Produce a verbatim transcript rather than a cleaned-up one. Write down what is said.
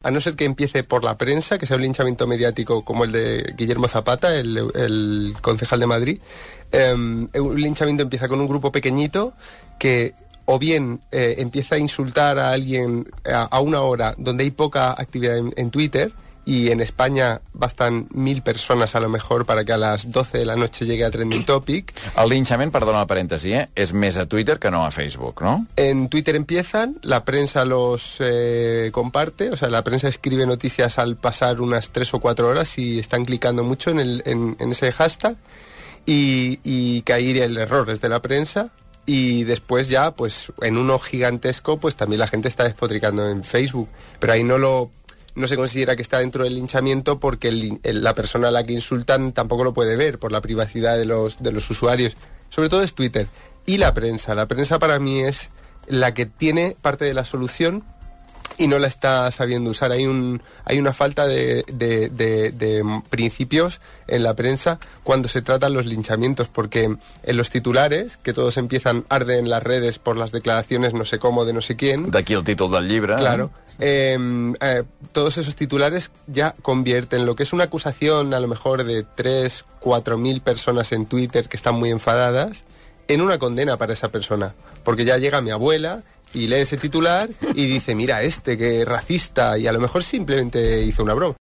a no ser que empiece por la prensa, que sea un linchamiento mediático como el de Guillermo Zapata, el, el concejal de Madrid. Eh, un linchamiento empieza con un grupo pequeñito que o bien eh, empieza a insultar a alguien a, a una hora donde hay poca actividad en, en Twitter, y en España bastan mil personas a lo mejor para que a las doce de la noche llegue a Trending Topic. El linchament, perdona el parèntesi, eh, és més a Twitter que no a Facebook, ¿no? En Twitter empiezan, la prensa los eh, comparte, o sea, la prensa escribe noticias al pasar unas tres o cuatro horas y están clicando mucho en, el, en, en ese hashtag, y, y que ahí el error es de la prensa. Y después ya, pues en uno gigantesco, pues también la gente está despotricando en Facebook, pero ahí no lo... no se considera que está dentro del linchamiento porque el, el, la persona a la que insultan tampoco lo puede ver por la privacidad de los, de los usuarios. Sobre todo es Twitter. Y la prensa. La prensa para mí es la que tiene parte de la solución y no la está sabiendo usar. Hay un hay una falta de, de, de, de principios en la prensa cuando se tratan los linchamientos, porque en los titulares, que todos empiezan, arden las redes por las declaraciones no sé cómo de no sé quién. D'aquí el títol del llibre. Claro. Eh, eh, todos esos titulares ya convierten lo que es una acusación a lo mejor de tres, cuatro mil personas en Twitter que están muy enfadadas en una condena para esa persona, porque ya llega mi abuela y lee ese titular y dice, mira este que racista, y a lo mejor simplemente hizo una broma.